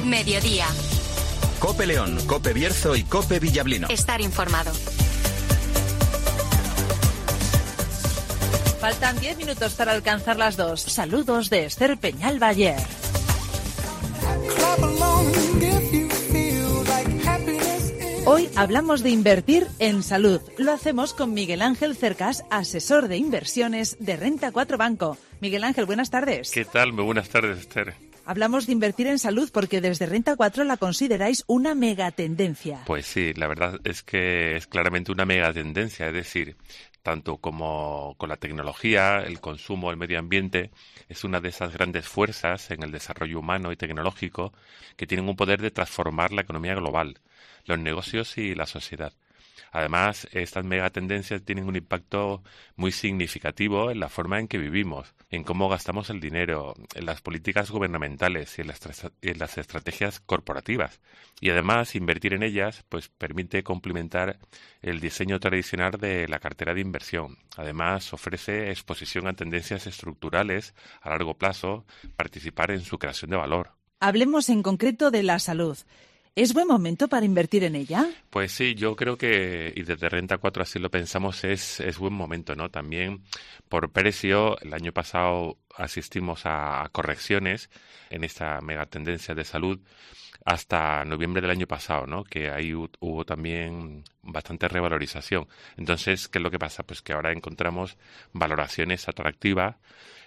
Mediodía. COPE León, COPE Bierzo y COPE Villablino. Estar informado. Faltan 10 minutos para alcanzar las 2. Saludos de Esther Peñalba-Ayer. Hoy hablamos de invertir en salud. Lo hacemos con Miguel Ángel Cercas, asesor de inversiones de Renta 4 Banco. Miguel Ángel, buenas tardes. ¿Qué tal? Muy buenas tardes, Esther. Hablamos de invertir en salud porque desde Renta 4 la consideráis una megatendencia. Pues sí, la verdad es que es claramente una megatendencia, es decir, tanto como con la tecnología, el consumo, el medio ambiente, es una de esas grandes fuerzas en el desarrollo humano y tecnológico que tienen un poder de transformar la economía global, los negocios y la sociedad. Además, estas megatendencias tienen un impacto muy significativo en la forma en que vivimos, en cómo gastamos el dinero, en las políticas gubernamentales y en las estrategias corporativas. Y además, invertir en ellas pues permite complementar el diseño tradicional de la cartera de inversión. Además, ofrece exposición a tendencias estructurales a largo plazo, participar en su creación de valor. Hablemos en concreto de la salud. ¿Es buen momento para invertir en ella? Pues sí, yo creo que, y desde Renta 4 así lo pensamos, es buen momento, ¿no? También por precio, el año pasado asistimos a correcciones en esta megatendencia de salud hasta noviembre del año pasado, ¿no? Que ahí hubo también bastante revalorización. Entonces, ¿qué es lo que pasa? Pues que ahora encontramos valoraciones atractivas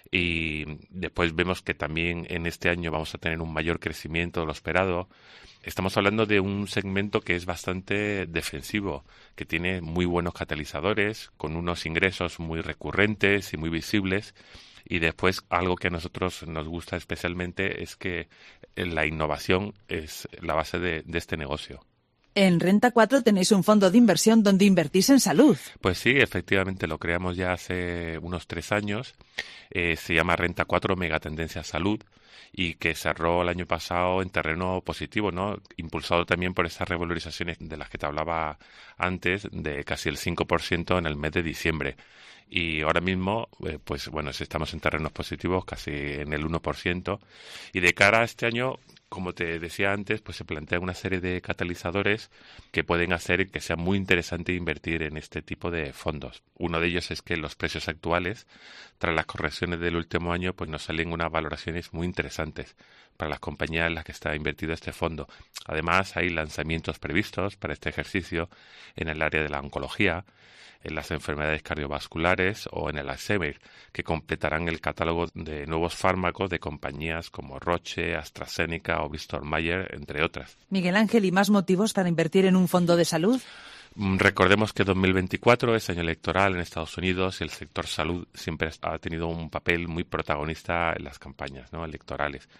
y después vemos que también en este año vamos a tener un mayor crecimiento de lo esperado. Estamos hablando de un segmento que es bastante defensivo, que tiene muy buenos catalizadores, con unos ingresos muy recurrentes y muy visibles. Y después, algo que a nosotros nos gusta especialmente es que la innovación es la base de este negocio. En Renta 4 tenéis un fondo de inversión donde invertís en salud. Pues sí, efectivamente, lo creamos ya hace unos 3 años. Se llama Renta 4 Megatendencia Salud y que cerró el año pasado en terreno positivo, ¿no? Impulsado también por esas revalorizaciones de las que te hablaba antes, de casi el 5% en el mes de diciembre. Y ahora mismo, pues bueno, estamos en terrenos positivos, casi en el 1%. Y de cara a este año, como te decía antes, pues se plantea una serie de catalizadores que pueden hacer que sea muy interesante invertir en este tipo de fondos. Uno de ellos es que los precios actuales, tras las correcciones del último año, pues nos salen unas valoraciones muy interesantes para las compañías en las que está invertido este fondo. Además, hay lanzamientos previstos para este ejercicio en el área de la oncología, en las enfermedades cardiovasculares o en el Alzheimer, que completarán el catálogo de nuevos fármacos de compañías como Roche, AstraZeneca o Bristol Myers, entre otras. Miguel Ángel, ¿y más motivos para invertir en un fondo de salud? Recordemos que 2024 es año electoral en Estados Unidos y el sector salud siempre ha tenido un papel muy protagonista en las campañas, ¿no?, electorales.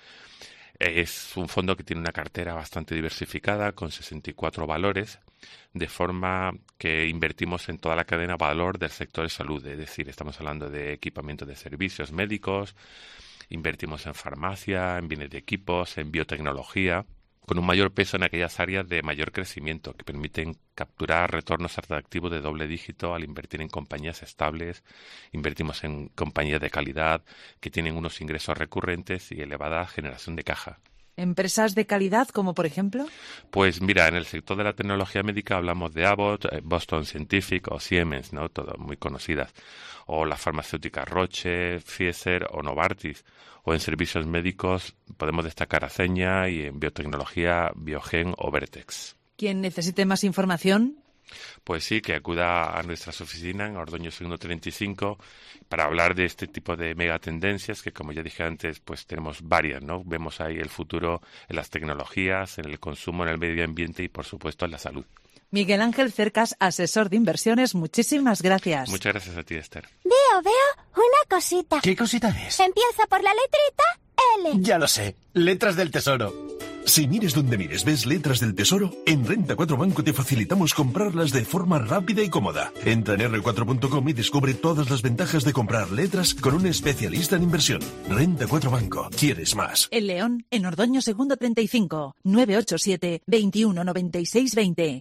Es un fondo que tiene una cartera bastante diversificada con 64 valores, de forma que invertimos en toda la cadena valor del sector de salud. Es decir, estamos hablando de equipamiento de servicios médicos, invertimos en farmacia, en bienes de equipos, en biotecnología, con un mayor peso en aquellas áreas de mayor crecimiento que permiten capturar retornos atractivos de doble dígito al invertir en compañías estables. Invertimos en compañías de calidad que tienen unos ingresos recurrentes y elevada generación de caja. ¿Empresas de calidad como por ejemplo? Pues mira, en el sector de la tecnología médica hablamos de Abbott, Boston Scientific o Siemens, ¿no? Todas muy conocidas. O las farmacéuticas Roche, Pfizer o Novartis. O en servicios médicos podemos destacar Aceña y en biotecnología Biogen o Vertex. ¿Quien necesite más información? Pues sí, que acuda a nuestras oficinas en Ordoño 235 para hablar de este tipo de megatendencias que, como ya dije antes, pues tenemos varias, ¿no? Vemos ahí el futuro en las tecnologías, en el consumo, en el medio ambiente y, por supuesto, en la salud. Miguel Ángel Cercas, asesor de inversiones, muchísimas gracias. Muchas gracias a ti, Esther. Veo una cosita. ¿Qué cosita es? Empieza por la letrita L. Ya lo sé, letras del tesoro. Si mires donde mires ves letras del tesoro, en Renta 4 Banco te facilitamos comprarlas de forma rápida y cómoda. Entra en r4.com y descubre todas las ventajas de comprar letras con un especialista en inversión. Renta 4 Banco, ¿quieres más? El León, en Ordoño 235, 987 21 96 20.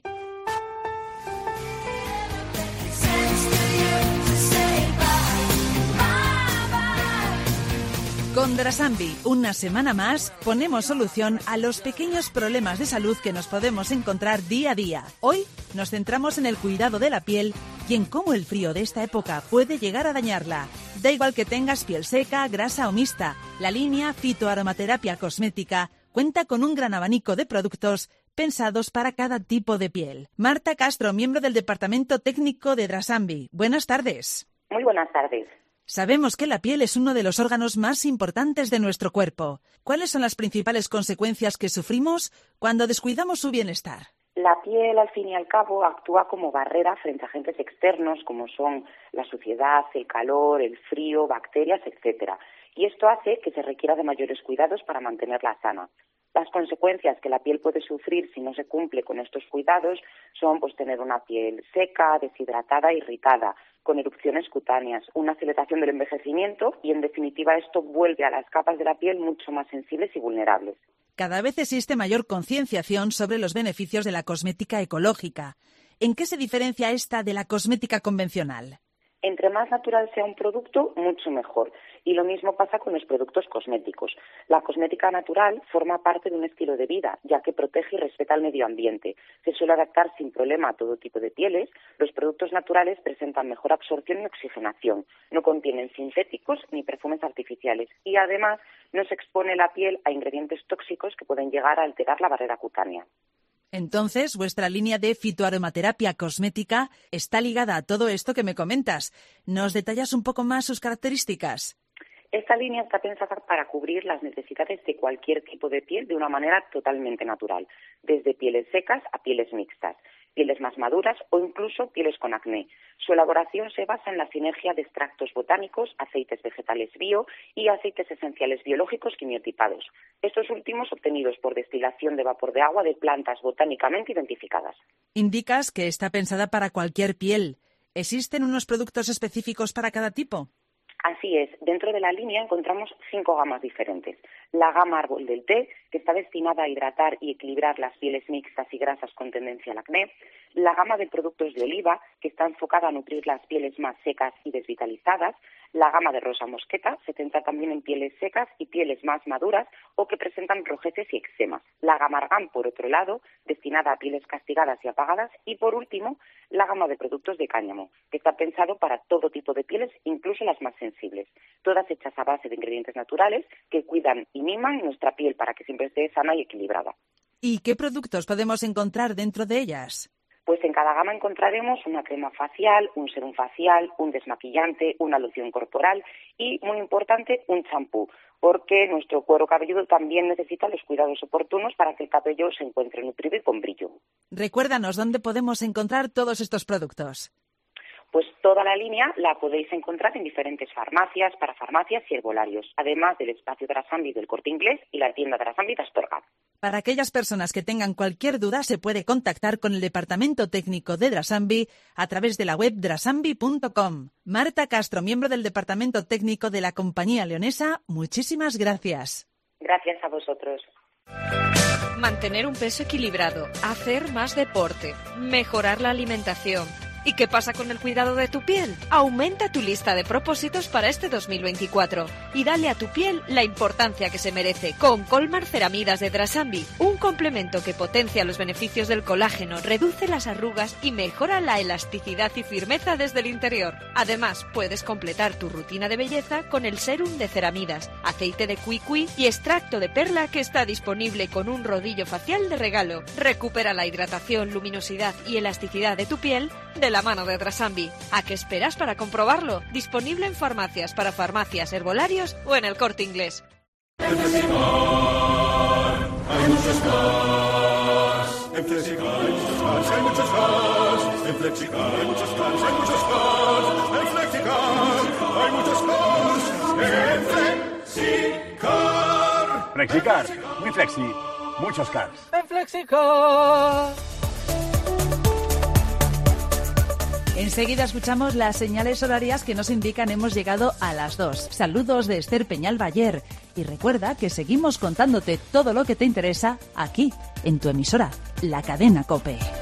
Con Drasambi, una semana más, ponemos solución a los pequeños problemas de salud que nos podemos encontrar día a día. Hoy nos centramos en el cuidado de la piel y en cómo el frío de esta época puede llegar a dañarla. Da igual que tengas piel seca, grasa o mixta, la línea Fitoaromaterapia Cosmética cuenta con un gran abanico de productos pensados para cada tipo de piel. Marta Castro, miembro del Departamento Técnico de Drasambi. Buenas tardes. Muy buenas tardes. Sabemos que la piel es uno de los órganos más importantes de nuestro cuerpo. ¿Cuáles son las principales consecuencias que sufrimos cuando descuidamos su bienestar? La piel, al fin y al cabo, actúa como barrera frente a agentes externos como son la suciedad, el calor, el frío, bacterias, etcétera. Y esto hace que se requiera de mayores cuidados para mantenerla sana. Las consecuencias que la piel puede sufrir si no se cumple con estos cuidados son tener una piel seca, deshidratada, irritada, con erupciones cutáneas, una aceleración del envejecimiento y, en definitiva, esto vuelve a las capas de la piel mucho más sensibles y vulnerables. Cada vez existe mayor concienciación sobre los beneficios de la cosmética ecológica. ¿En qué se diferencia esta de la cosmética convencional? Entre más natural sea un producto, mucho mejor. Y lo mismo pasa con los productos cosméticos. La cosmética natural forma parte de un estilo de vida, ya que protege y respeta el medio ambiente. Se suele adaptar sin problema a todo tipo de pieles. Los productos naturales presentan mejor absorción y oxigenación. No contienen sintéticos ni perfumes artificiales. Y además no se expone la piel a ingredientes tóxicos que pueden llegar a alterar la barrera cutánea. Entonces, vuestra línea de fitoaromaterapia cosmética está ligada a todo esto que me comentas. ¿Nos detallas un poco más sus características? Esta línea está pensada para cubrir las necesidades de cualquier tipo de piel de una manera totalmente natural, desde pieles secas a pieles mixtas, pieles más maduras o incluso pieles con acné. Su elaboración se basa en la sinergia de extractos botánicos, aceites vegetales bio y aceites esenciales biológicos quimiotipados. Estos últimos obtenidos por destilación de vapor de agua de plantas botánicamente identificadas. Indicas que está pensada para cualquier piel. ¿Existen unos productos específicos para cada tipo? Así es, dentro de la línea encontramos 5 gamas diferentes. La gama árbol del té, que está destinada a hidratar y equilibrar las pieles mixtas y grasas con tendencia al acné. La gama de productos de oliva, que está enfocada a nutrir las pieles más secas y desvitalizadas. La gama de rosa mosqueta se centra también en pieles secas y pieles más maduras o que presentan rojeces y eczemas. La gama argán, por otro lado, destinada a pieles castigadas y apagadas. Y por último, la gama de productos de cáñamo, que está pensado para todo tipo de pieles, incluso las más sensibles. Todas hechas a base de ingredientes naturales que cuidan y miman nuestra piel para que siempre esté sana y equilibrada. ¿Y qué productos podemos encontrar dentro de ellas? Pues en cada gama encontraremos una crema facial, un serum facial, un desmaquillante, una loción corporal y, muy importante, un champú, porque nuestro cuero cabelludo también necesita los cuidados oportunos para que el cabello se encuentre nutrido y con brillo. Recuérdanos dónde podemos encontrar todos estos productos. Pues toda la línea la podéis encontrar en diferentes farmacias, parafarmacias y herbolarios, además del espacio Drasambi del Corte Inglés y la tienda Drasambi de Astorga. Para aquellas personas que tengan cualquier duda, se puede contactar con el Departamento Técnico de Drasambi a través de la web drasambi.com. Marta Castro, miembro del Departamento Técnico de la compañía leonesa, muchísimas gracias. Gracias a vosotros. Mantener un peso equilibrado, hacer más deporte, mejorar la alimentación. ¿Y qué pasa con el cuidado de tu piel? Aumenta tu lista de propósitos para este 2024 y dale a tu piel la importancia que se merece con Colmar Ceramidas de Drasambi, un complemento que potencia los beneficios del colágeno, reduce las arrugas y mejora la elasticidad y firmeza desde el interior. Además, puedes completar tu rutina de belleza con el serum de ceramidas, aceite de cuicui y extracto de perla que está disponible con un rodillo facial de regalo. Recupera la hidratación, luminosidad y elasticidad de tu piel de la mano de Drasambi. ¿A qué esperas para comprobarlo? Disponible en farmacias, para farmacias, herbolarios o en el Corte Inglés. En Flexicar hay muchos cars. En Flexicar hay muchos cars, hay muchos cars. En Flexicar hay muchos cars, hay muchos cars. En Flexicar hay muchos cars. En Flexicar. Flexicar, muy flexi, muchos cars. En Flexicar. Enseguida escuchamos las señales horarias que nos indican hemos llegado a las 2. Saludos de Esther Peñal Bayer. Y recuerda que seguimos contándote todo lo que te interesa aquí, en tu emisora, La Cadena COPE.